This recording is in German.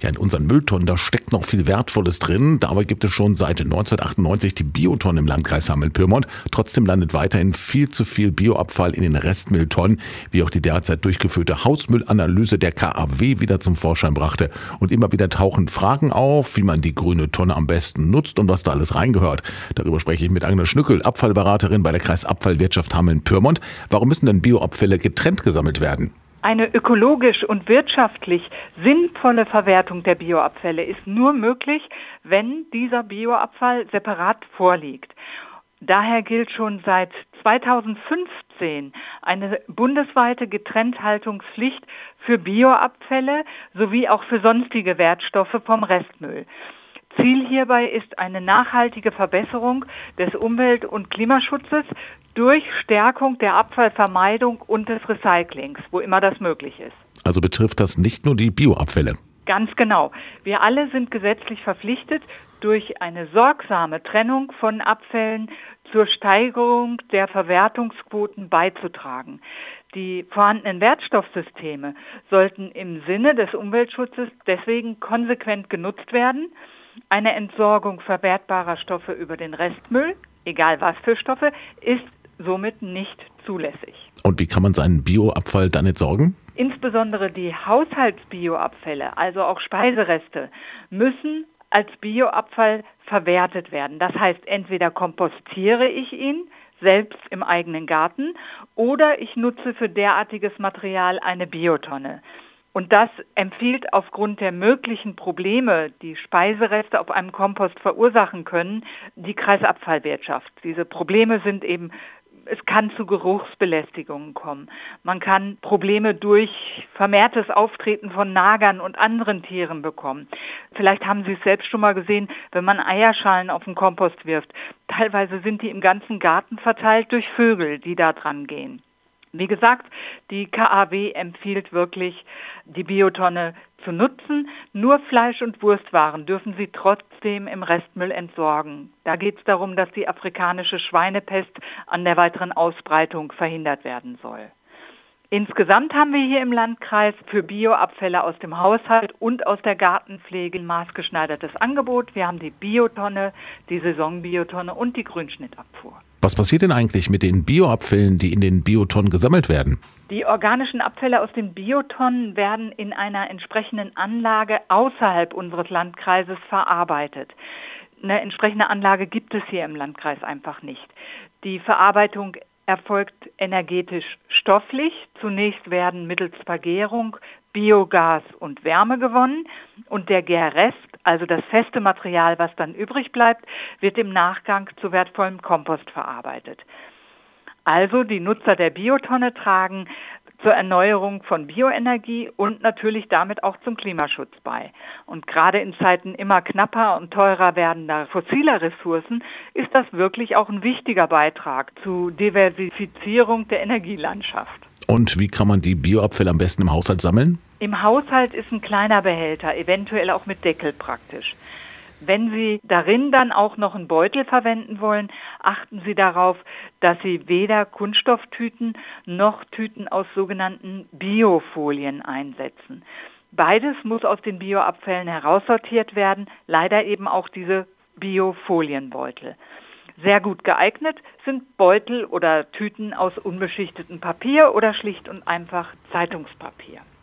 Ja, in unseren Mülltonnen, da steckt noch viel Wertvolles drin. Dabei gibt es schon seit 1998 die Biotonne im Landkreis Hameln-Pyrmont. Trotzdem landet weiterhin viel zu viel Bioabfall in den Restmülltonnen, wie auch die derzeit durchgeführte Hausmüllanalyse der KAW wieder zum Vorschein brachte. Und immer wieder tauchen Fragen auf, wie man die grüne Tonne am besten nutzt und was da alles reingehört. Darüber spreche ich mit Agnes Schnückel, Abfallberaterin bei der Kreisabfallwirtschaft Hameln-Pyrmont. Warum müssen denn Bioabfälle getrennt gesammelt werden? Eine ökologisch und wirtschaftlich sinnvolle Verwertung der Bioabfälle ist nur möglich, wenn dieser Bioabfall separat vorliegt. Daher gilt schon seit 2015 eine bundesweite Getrennthaltungspflicht für Bioabfälle sowie auch für sonstige Wertstoffe vom Restmüll. Ziel hierbei ist eine nachhaltige Verbesserung des Umwelt- und Klimaschutzes durch Stärkung der Abfallvermeidung und des Recyclings, wo immer das möglich ist. Also betrifft das nicht nur die Bioabfälle? Ganz genau. Wir alle sind gesetzlich verpflichtet, durch eine sorgsame Trennung von Abfällen zur Steigerung der Verwertungsquoten beizutragen. Die vorhandenen Wertstoffsysteme sollten im Sinne des Umweltschutzes deswegen konsequent genutzt werden. Eine Entsorgung verwertbarer Stoffe über den Restmüll, egal was für Stoffe, ist somit nicht zulässig. Und wie kann man seinen Bioabfall dann entsorgen? Insbesondere die Haushaltsbioabfälle, also auch Speisereste, müssen als Bioabfall verwertet werden. Das heißt, entweder kompostiere ich ihn selbst im eigenen Garten oder ich nutze für derartiges Material eine Biotonne. Und das empfiehlt aufgrund der möglichen Probleme, die Speisereste auf einem Kompost verursachen können, die Kreisabfallwirtschaft. Diese Probleme sind eben, es kann zu Geruchsbelästigungen kommen. Man kann Probleme durch vermehrtes Auftreten von Nagern und anderen Tieren bekommen. Vielleicht haben Sie es selbst schon mal gesehen, wenn man Eierschalen auf den Kompost wirft. Teilweise sind die im ganzen Garten verteilt durch Vögel, die da dran gehen. Wie gesagt, die KAW empfiehlt wirklich, die Biotonne zu nutzen. Nur Fleisch- und Wurstwaren dürfen Sie trotzdem im Restmüll entsorgen. Da geht es darum, dass die afrikanische Schweinepest an der weiteren Ausbreitung verhindert werden soll. Insgesamt haben wir hier im Landkreis für Bioabfälle aus dem Haushalt und aus der Gartenpflege ein maßgeschneidertes Angebot. Wir haben die Biotonne, die Saisonbiotonne und die Grünschnittabfuhr. Was passiert denn eigentlich mit den Bioabfällen, die in den Biotonnen gesammelt werden? Die organischen Abfälle aus den Biotonnen werden in einer entsprechenden Anlage außerhalb unseres Landkreises verarbeitet. Eine entsprechende Anlage gibt es hier im Landkreis einfach nicht. Die Verarbeitung erfolgt energetisch stofflich. Zunächst werden mittels Vergärung Biogas und Wärme gewonnen und der Gärrest, also das feste Material, was dann übrig bleibt, wird im Nachgang zu wertvollem Kompost verarbeitet. Also die Nutzer der Biotonne tragen zur Erneuerung von Bioenergie und natürlich damit auch zum Klimaschutz bei. Und gerade in Zeiten immer knapper und teurer werdender fossiler Ressourcen ist das wirklich auch ein wichtiger Beitrag zur Diversifizierung der Energielandschaft. Und wie kann man die Bioabfälle am besten im Haushalt sammeln? Im Haushalt ist ein kleiner Behälter, eventuell auch mit Deckel praktisch. Wenn Sie darin dann auch noch einen Beutel verwenden wollen, achten Sie darauf, dass Sie weder Kunststofftüten noch Tüten aus sogenannten Biofolien einsetzen. Beides muss aus den Bioabfällen heraussortiert werden, leider eben auch diese Biofolienbeutel. Sehr gut geeignet sind Beutel oder Tüten aus unbeschichtetem Papier oder schlicht und einfach Zeitungspapier.